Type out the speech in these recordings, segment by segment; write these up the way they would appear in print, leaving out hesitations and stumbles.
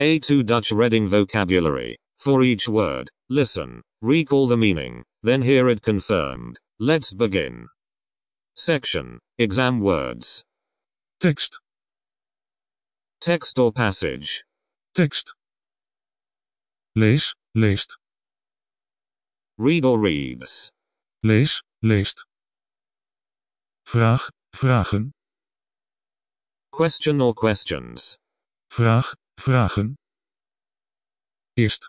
A2 Dutch reading vocabulary. For each word, listen, recall the meaning, then hear it confirmed. Let's begin. Section. Exam words. Tekst. Text or passage. Tekst. Lees, leest. Read or reads. Lees, leest. Vraag, vragen. Question or questions. Vraag, vragen. Eerst,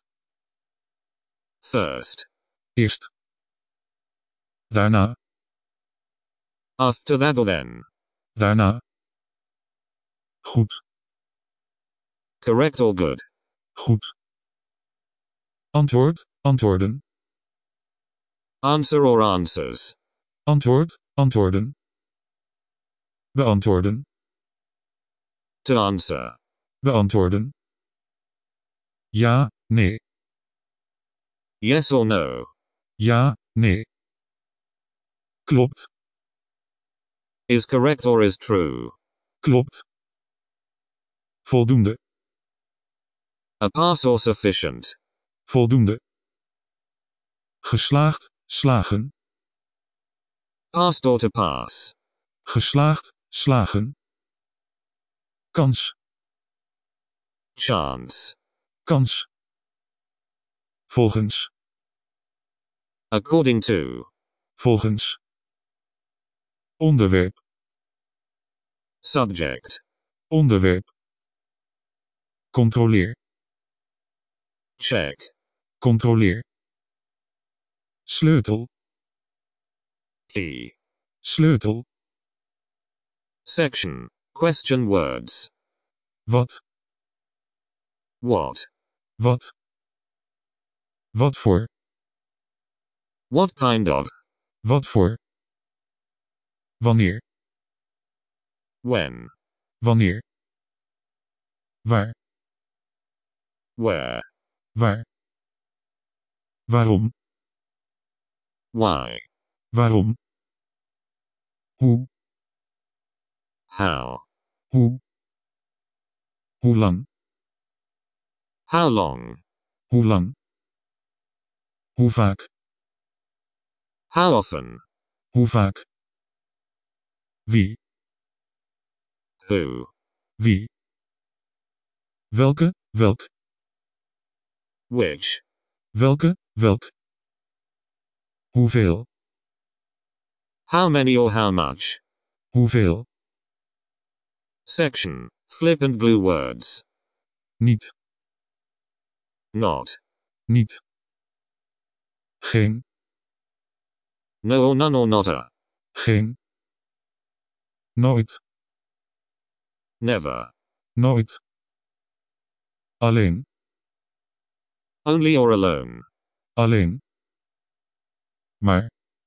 First. eerst. Daarna, After that or then. daarna. Goed, Correct or good. goed. Antwoord, antwoorden. Answer or answers. Antwoord, antwoorden. Beantwoorden, To answer. beantwoorden. Ja, nee. Yes or no. Ja, nee. Klopt, Is correct or is true. klopt. Voldoende, A pass or sufficient. voldoende. Geslaagd, slagen. Passed or to pass. Geslaagd, slagen. Kans, Chance. kans. Volgens, According to. volgens. Onderwerp, Subject. onderwerp. Controleer, Check. controleer. Sleutel, Key. sleutel. Section. Question words. Wat, What. wat. Wat voor, What kind of. wat voor. Wanneer, When. wanneer. Waar, Where. waar. Waarom, Why. waarom. Hoe, How. hoe. Hoe lang, How long. hoe lang. Hoe vaak, How often. hoe vaak. Wie, Who. wie. Welke, welk. Which. Welke, welk. Hoeveel, How many or how much. hoeveel. Section. Flip and glue words. Niet, Not. niet. Geen, No or none or not a. geen. Nooit, Never. nooit. Alleen, Only or alone. alleen. Maar,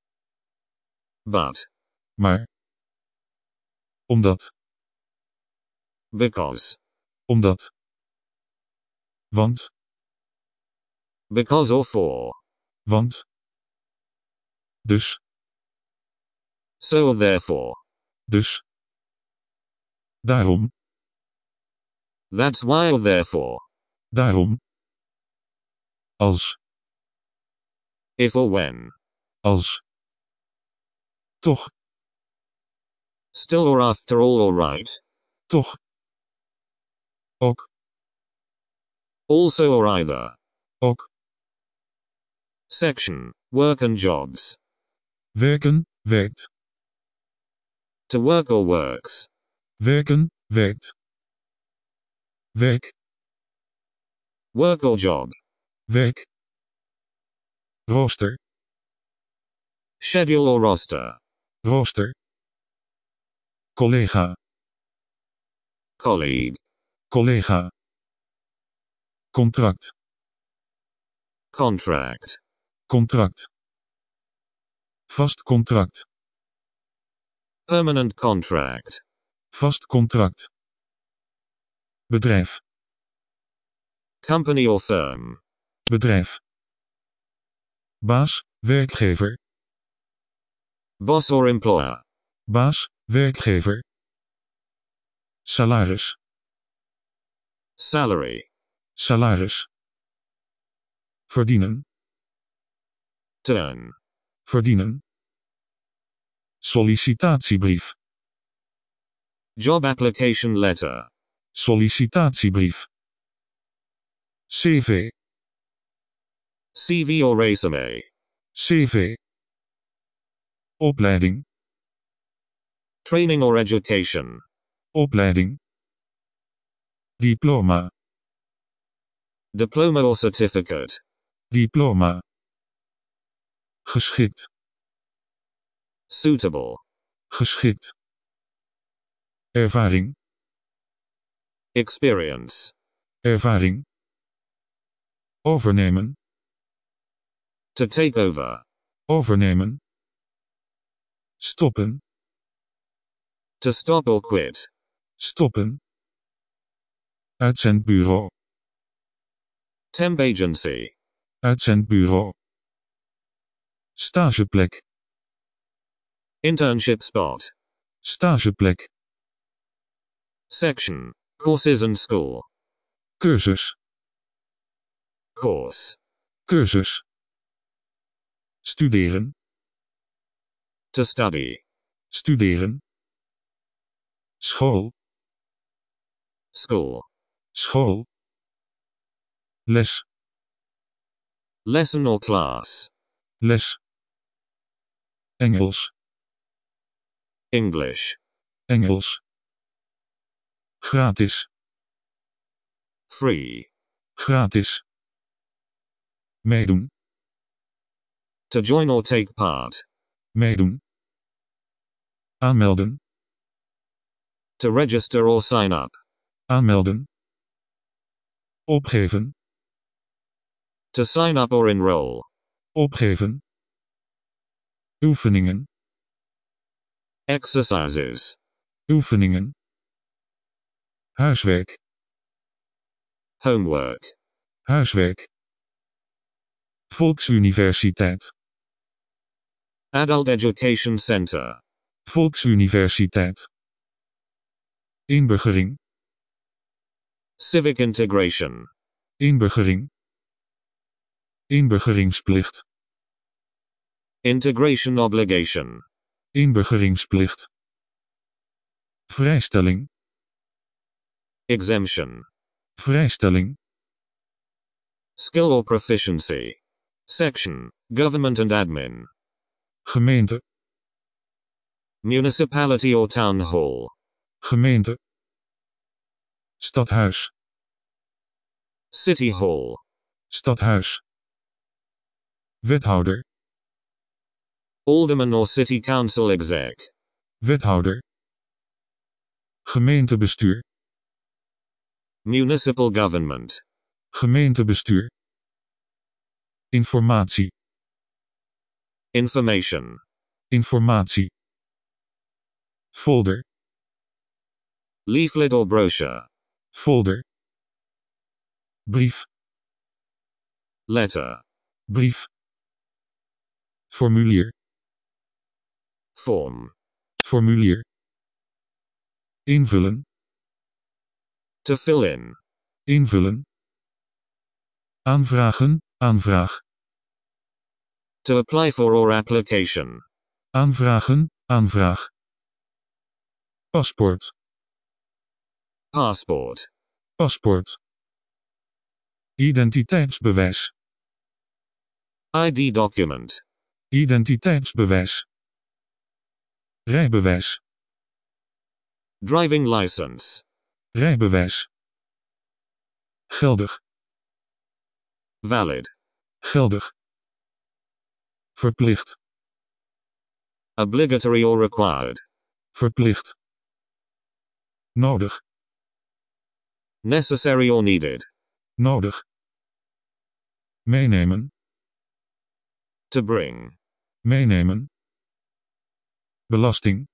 But. maar. Omdat, Because. omdat. Want, Because or for. want. Dus, So or therefore. dus. Daarom, That's why or therefore. daarom. Als, If or when. als. Toch, Still or after all or right. toch. Ook, Also or either. ook. Section. Work and jobs. Werken, werkt. To work or works. Werken, werkt. Werk, Work or job. werk. Rooster, Schedule or roster. rooster. Collega, Colleague. collega. Contract, Contract. contract. Vast contract, Permanent contract. vast contract. Bedrijf, Company or firm. bedrijf. Baas, werkgever. Boss or employer. Baas, werkgever. Salaris, Salary. Salaris. Verdienen. to earn, Verdienen. Sollicitatiebrief. job application letter, Sollicitatiebrief. CV. CV or resume, CV. Opleiding. training or education, Opleiding. Diploma. diploma or certificate, Diploma. Geschikt. suitable, Geschikt. Ervaring. experience, Ervaring. Overnemen. to take over, Overnemen. Stoppen. to stop or quit, Stoppen. Uitzendbureau. temp agency, Uitzendbureau. Stageplek. internship spot, Stageplek. section, courses and school, Cursus. course, Cursus. Studeren. to study, Studeren. School. school, School. Les. lesson or class, Les. Engels. English, Engels. Gratis. free, Gratis. Meedoen. to join or take part, Meedoen. Aanmelden. to register or sign up, Aanmelden. Opgeven. to sign up or enroll, Opgeven. Oefeningen. exercises, Oefeningen. Huiswerk. homework, Huiswerk. Volksuniversiteit. adult education center, Volksuniversiteit. Inburgering. civic integration, Inburgering. Inburgeringsplicht. integration obligation, Inburgeringsplicht. Vrijstelling. exemption, Vrijstelling. skill or proficiency, section, government and admin, Gemeente. municipality or town hall, Gemeente. Stadhuis. city hall, Stadhuis. Wethouder. alderman or city council exec, Wethouder. Gemeentebestuur. municipal government, Gemeentebestuur. Informatie. information, Informatie. Folder. leaflet or brochure, Folder. Brief. letter, Brief. Formulier. form, Formulier. Invullen. to fill in, Invullen. Aanvragen. Aanvraag. to apply for or application, Aanvragen. Aanvraag. Paspoort. passport, Paspoort. Identiteitsbewijs. ID document, Identiteitsbewijs. Rijbewijs. driving license, Rijbewijs. Geldig. valid, Geldig. Verplicht. obligatory or required, Verplicht. Nodig. necessary or needed, Nodig. Meenemen. to bring, Meenemen. Belasting.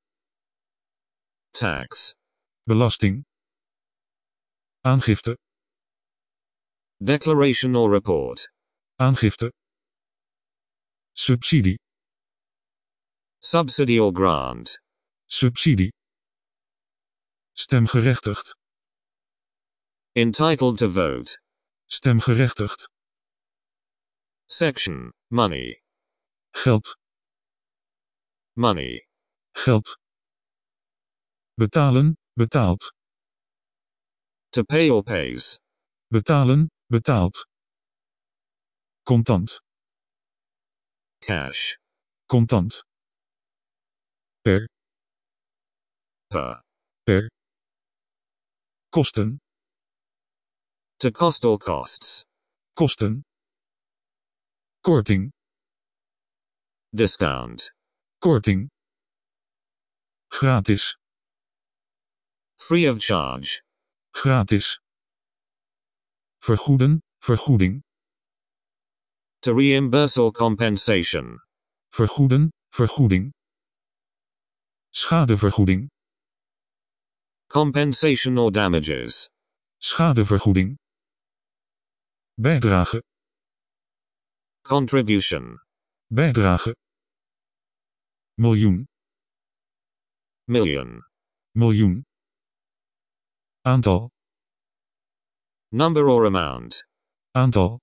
tax, Belasting. Aangifte. declaration or report, Aangifte. Subsidie. subsidy or grant, Subsidie. Stemgerechtigd. entitled to vote, Stemgerechtigd. Section. Money. Geld. Money. Geld. Betalen, betaald. To pay or pays. Betalen, betaald. Contant. Cash. Contant. Per. Per. Per. Kosten. To cost or costs. Kosten. Korting. Discount. Korting. Gratis. Free of charge. Gratis. Vergoeden, vergoeding. To reimburse or compensation. Vergoeden, vergoeding. Schadevergoeding. Compensation or damages. Schadevergoeding. Bijdrage. Contribution. Bijdrage. Miljoen. Million. Miljoen. Aantal. Number or amount. Aantal.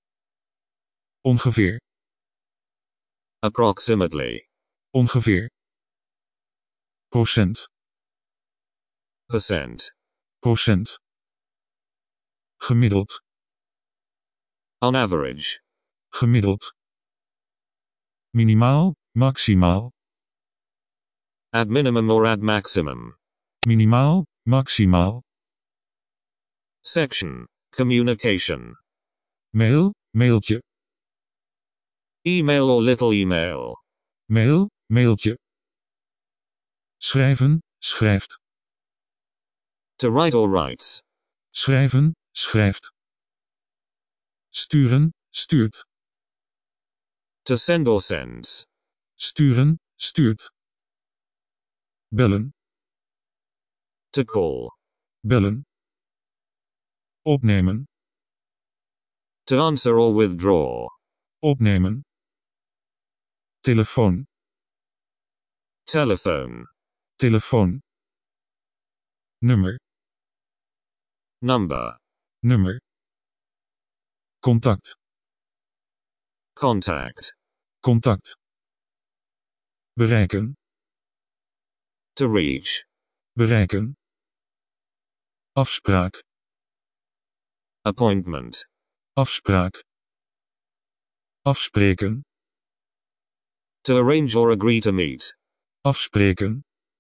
Ongeveer. Approximately. Ongeveer. Procent. Percent. Procent. Gemiddeld. On average. Gemiddeld. Minimaal, maximaal. Ad minimum or ad maximum. Minimaal, maximaal. Section. Communication. Mail, mailtje. Email or little email. Mail, mailtje. Schrijven, schrijft. To write or writes. Schrijven, schrijft. Sturen, stuurt. To send or sends. Sturen, stuurt. Bellen, To call. bellen. Opnemen, To answer or withdraw. opnemen. Telefoon, Telephone. telefoon. Nummer, Number. nummer. Contact, Contact. contact. Bereiken, To reach. bereiken. Afspraak, Appointment. afspraak. Afspreken, To arrange or agree to meet. afspreken.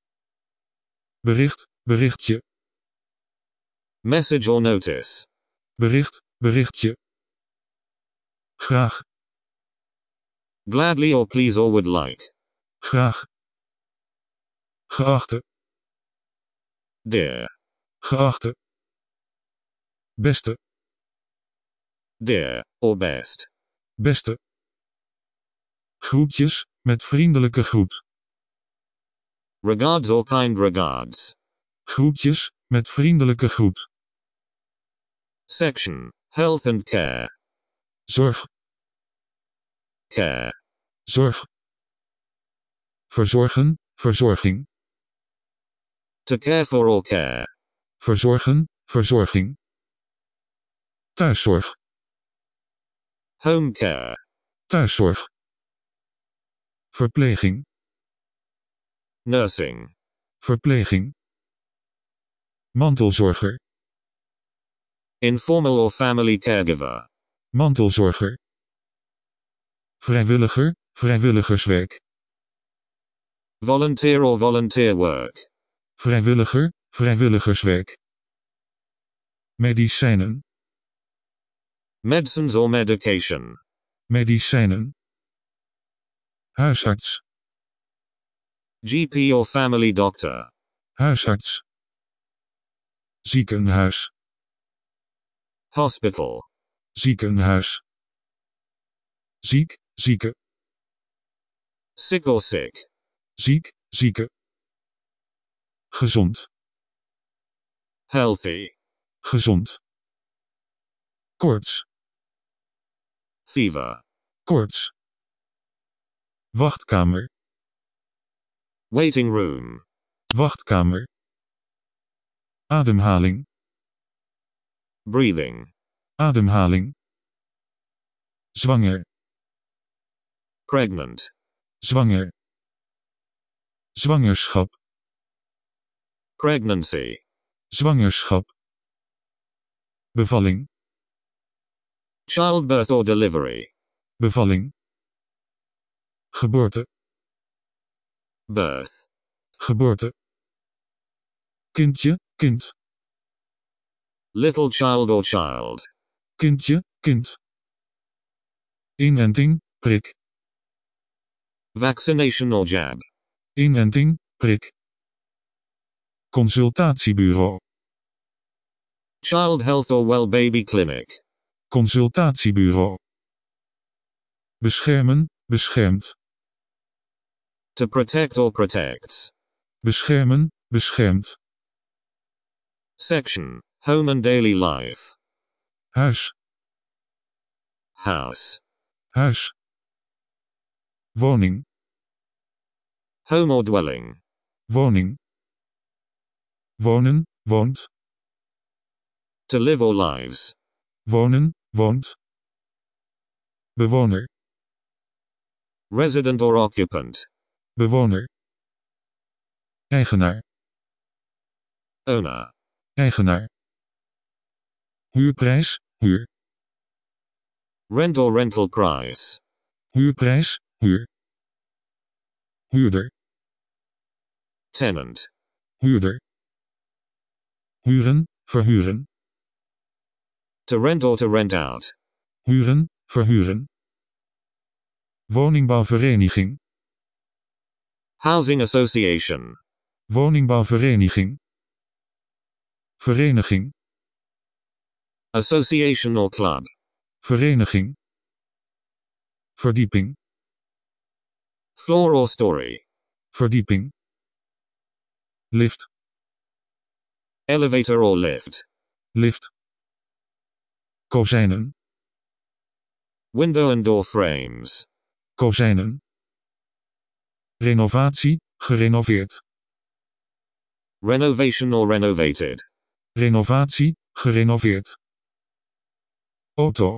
Bericht, berichtje. Message or notice. Bericht, berichtje. Graag, Gladly or please or would like. graag. Geachte, Dear. geachte. Beste, Dear, or best. beste. Groetjes, met vriendelijke groet. Regards or kind regards. Groetjes, met vriendelijke groet. Section. Health and care. Zorg, Care. zorg. Verzorgen, verzorging. To care for or care. Verzorgen, verzorging. Thuiszorg, Home care. thuiszorg. Verpleging, Nursing. verpleging. Mantelzorger, Informal or family caregiver. mantelzorger. Vrijwilliger, vrijwilligerswerk. Volunteer or volunteer work. Vrijwilliger, vrijwilligerswerk. Medicijnen, Medicines or medication. medicijnen. Huisarts, GP or family doctor. huisarts. Ziekenhuis, Hospital. ziekenhuis. Ziek, zieke. Sick or sick. Ziek, zieke. Gezond, Healthy. gezond. Koorts, Fever. koorts. Wachtkamer, Waiting room. wachtkamer. Ademhaling, Breathing. Ademhaling. Zwanger. Pregnant. Zwanger. Zwangerschap. Pregnancy. Zwangerschap. Bevalling. Childbirth or delivery. Bevalling. Geboorte. Birth. Geboorte. Kindje, kind. Little child or child. Kindje, kind. Inenting, prik. Vaccination or jab. Inenting, prik. Consultatiebureau. Child health or well baby clinic. Consultatiebureau. Beschermen, beschermd. To protect or protects. Beschermen, beschermd. Section. Home and daily life. Huis, House. huis. Woning, Home or dwelling. woning. Wonen, woont. To live or lives. Wonen, woont. Bewoner, Resident or occupant. bewoner. Eigenaar, Owner. eigenaar. Huurprijs, huur. Rent or rental price. Huurprijs, huur. Huurder, Tenant. huurder. Huren, verhuren. To rent or to rent out. Huren, verhuren. Woningbouwvereniging, Housing association. woningbouwvereniging. Vereniging, Association or club. vereniging. Verdieping, Floor or story. verdieping. Lift, Elevator or lift. lift. Kozijnen, Window and door frames. kozijnen. Renovatie, gerenoveerd. Renovation or renovated. Renovatie, gerenoveerd. Auto,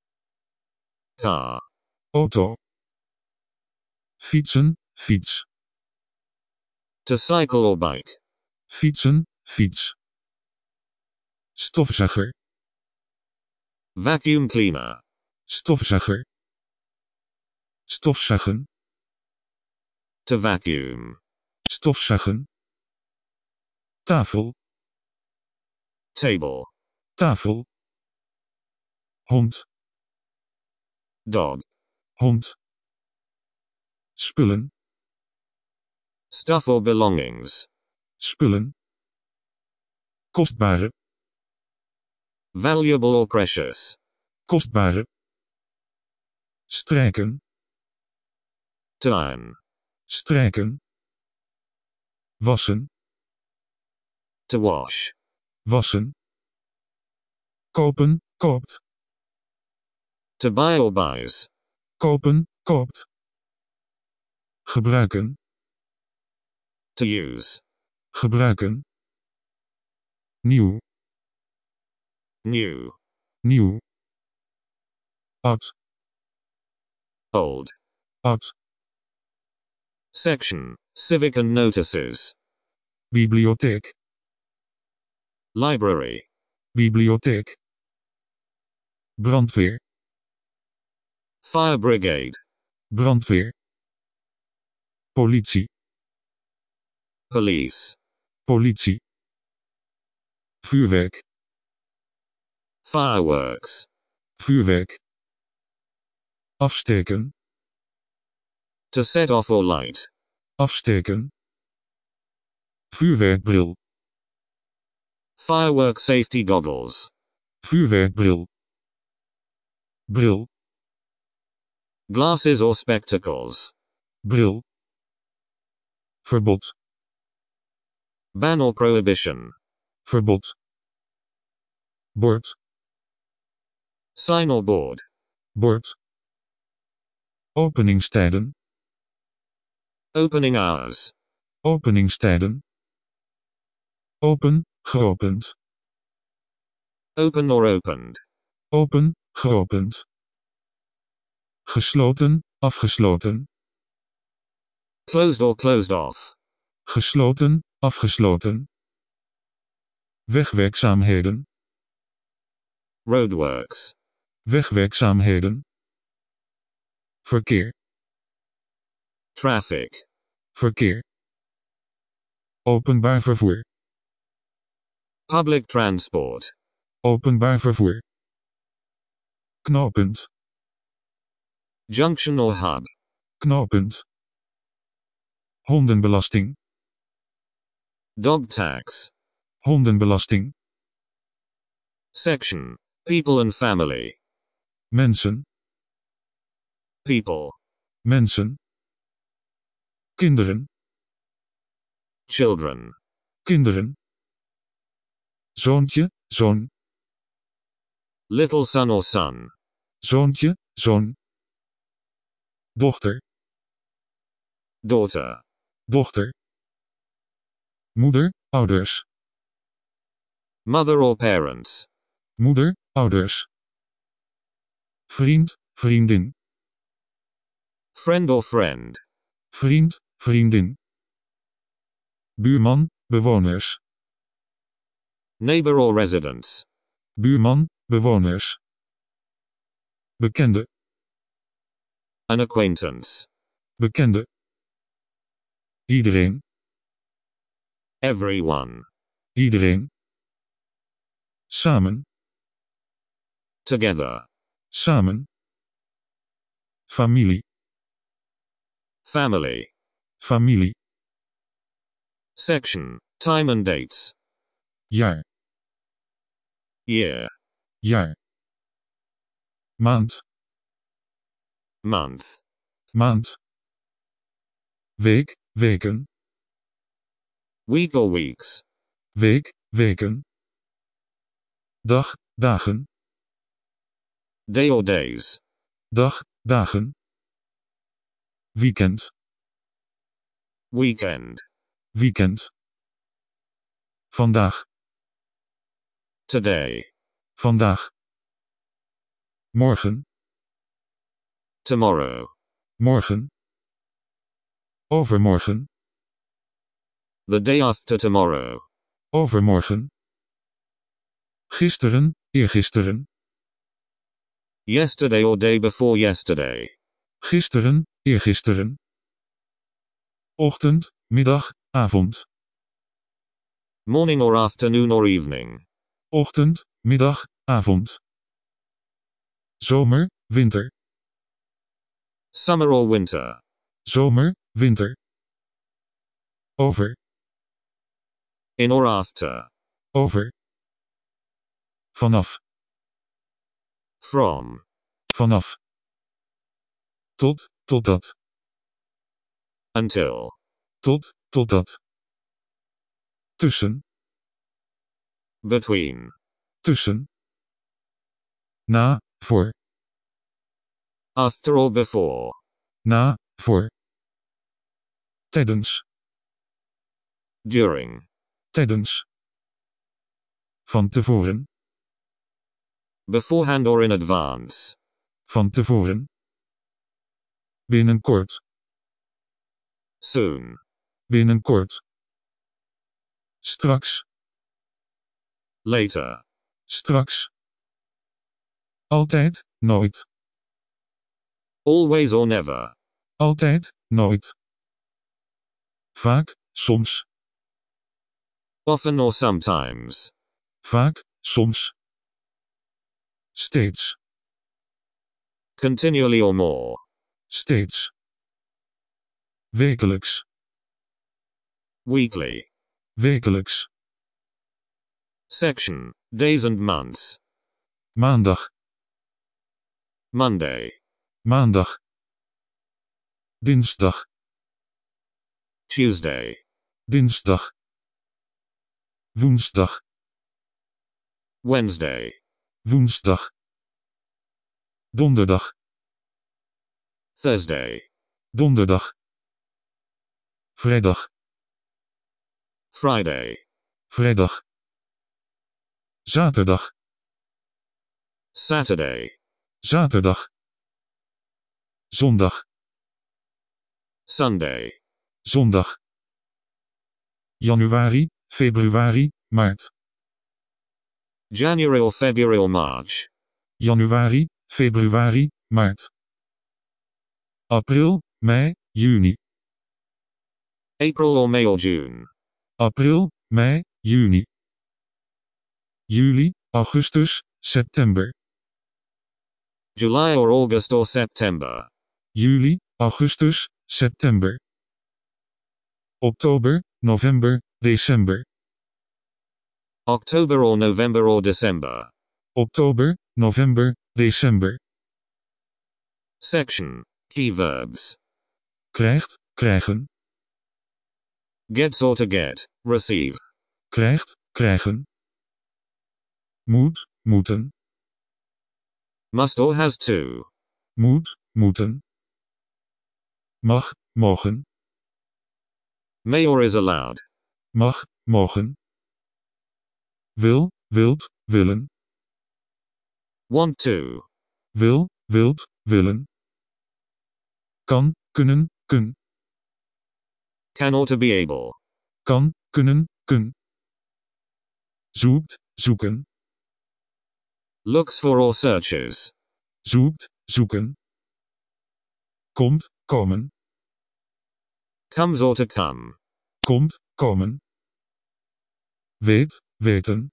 Car. auto. Fietsen, fiets. To cycle or bike. Fietsen, fiets. Stofzuiger, Vacuum cleaner. stofzuiger. Stofzuigen, To vacuum. stofzuigen. Tafel, Table. tafel. Hond, Dog. hond. Spullen, Stuff or belongings. spullen. Kostbare, Valuable or precious. kostbare. Strijken, To iron. strijken. Wassen, To wash. wassen. Kopen, koopt. To buy or buys. Kopen, koopt. Gebruiken, To use. gebruiken. Nieuw, New. nieuw. Oud, Old. oud. Section. Civic and notices. Bibliotheek, Library. bibliotheek. Brandweer, Fire brigade. brandweer. Politie, Police. politie. Vuurwerk, Fireworks. vuurwerk. Afsteken, To set off or light. afsteken. Vuurwerkbril, Firework safety goggles. vuurwerkbril. Bril, Glasses or spectacles. bril. Verbod, Ban or prohibition. verbod. Bord, Sign or board. bord. Openingstijden, Opening hours. openingstijden. Open, geopend. Open or opened. Open, geopend. Gesloten, afgesloten. Closed or closed off. Gesloten, afgesloten. Wegwerkzaamheden. Roadworks. Wegwerkzaamheden. Verkeer. Traffic. Verkeer. Openbaar vervoer. Public transport. Openbaar vervoer. Knooppunt. Junction or hub. Knooppunt. Hondenbelasting. Dog tax. Hondenbelasting. Section. People and family. Mensen. People. Mensen. Kinderen. Children. Kinderen. Zoontje, zoon. Little son or son. Zoontje, zoon. Dochter. Daughter. Dochter. Moeder, ouders. Mother or parents. Moeder, ouders. Vriend, vriendin. Friend or friend. Vriend, vriendin. Buurman, bewoners. Neighbor or residents. Buurman, bewoners. Bekende. An acquaintance. Bekende. Iedereen. Everyone. Iedereen. Samen. Together. Samen. Familie. Family. Familie. Section. Time and dates. Jaar. Year. Jaar. Maand. Month. Maand. Week, weken. Week or weeks. Week, weken. Dag, dagen. Day or days. Dag, dagen. Weekend. Weekend. Weekend. Vandaag. Today. Vandaag. Morgen. Tomorrow. Morgen. Overmorgen. The day after tomorrow. Overmorgen. Gisteren, eergisteren. Yesterday or day before yesterday. Gisteren, eergisteren. Ochtend, middag, avond. Morning or afternoon or evening. Ochtend, middag, avond. Zomer, winter. Summer or winter. Zomer, winter. Over. In or after. Over. Vanaf. From. Vanaf. Totdat. Until. Totdat. Tussen. Between. Tussen. Na, voor. After or before. Na, voor. Tijdens. During. Tijdens. Van tevoren. Beforehand or in advance. Van tevoren. Binnenkort. Soon. Binnenkort. Straks. Later. Straks. Altijd, nooit. Always or never. Altijd, nooit. Vaak, soms. Often or sometimes. Vaak, soms. Steeds. Continually or more. Steeds. Wekelijks. Weekly. Wekelijks. Section. Days and months. Maandag. Monday. Maandag. Dinsdag. Tuesday. Dinsdag. Woensdag. Wednesday. Woensdag. Donderdag. Thursday. Donderdag. Vrijdag. Friday. Vrijdag. Zaterdag. Saturday, zaterdag, zondag, Sunday, zondag, januari, februari, maart, January or February or March, januari, februari, maart, april, mei, juni, April or May or June, april, mei, juni, juli, augustus, september, July or August or September, juli, augustus, september, oktober, november, december, October or November or December. oktober, november, december, Section. Key verbs. krijgt, krijgen, Gets or to get, receive. krijgt, krijgen, moet, moeten, Must or has to. moet, moeten, mag, mogen, May or is allowed. mag, mogen, wil, wilt, willen, Want to. wil, wilt, willen, kan, kunnen, kun, Can or to be able. kan, kunnen, kun, zoekt, zoeken, Looks for or searches. zoekt, zoeken, komt, komen, Comes or to come. komt, komen, weet, weten,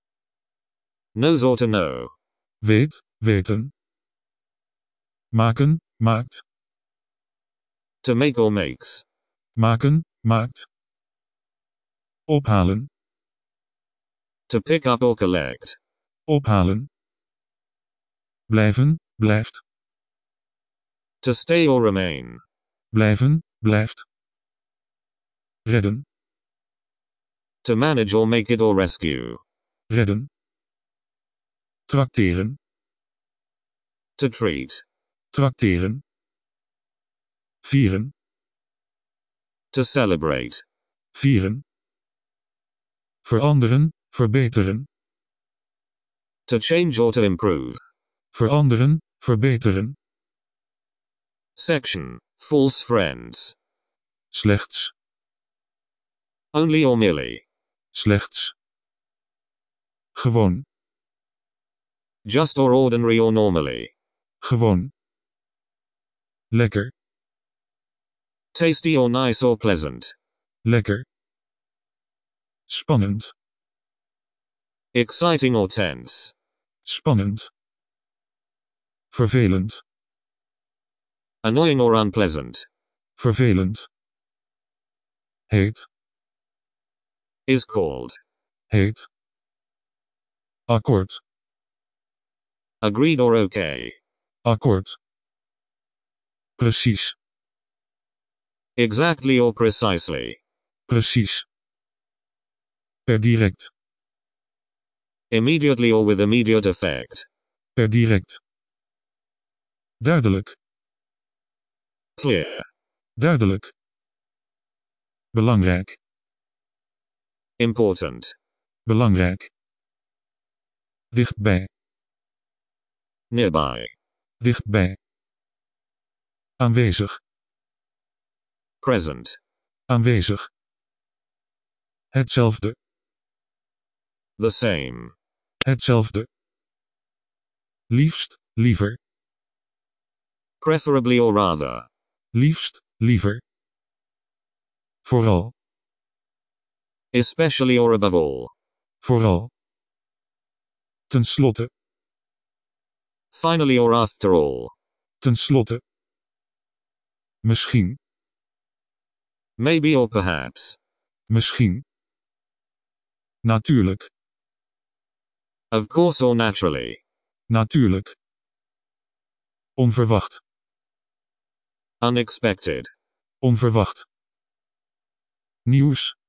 Knows or to know. weet, weten, maken, maakt, To make or makes. maken, maakt, ophalen, To pick up or collect. ophalen, blijven, blijft, To stay or remain. blijven, blijft, redden, To manage or make it or rescue. redden, trakteren, To treat. trakteren, vieren, To celebrate. vieren, veranderen, verbeteren, To change or to improve. veranderen, verbeteren, Section. False friends. slechts, Only or merely. slechts, gewoon, Just or ordinary or normally. gewoon, lekker, Tasty or nice or pleasant. lekker, spannend, Exciting or tense. spannend, vervelend, Annoying or unpleasant. vervelend, heet, Is called. heet, akkoord, Agreed or okay. akkoord, precies, Exactly or precisely. precies, per direct, Immediately or with immediate effect. per direct, duidelijk, Clear. duidelijk, belangrijk, Important. belangrijk, dichtbij, Nearby. dichtbij, aanwezig, Present. aanwezig, hetzelfde, The same. hetzelfde, liefst, liever, Preferably or rather. liefst, liever, vooral, Especially or above all. vooral, ten slotte, Finally or after all. ten slotte, misschien, Maybe or perhaps. misschien, natuurlijk, Of course or naturally. natuurlijk, onverwacht, Unexpected. onverwacht, nieuws,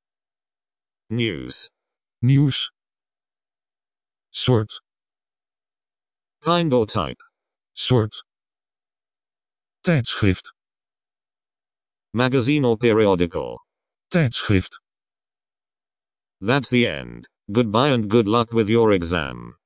News. nieuws, soort, Kind or type. soort, tijdschrift, Magazine or periodical. tijdschrift. That's the end. Goodbye and good luck with your exam.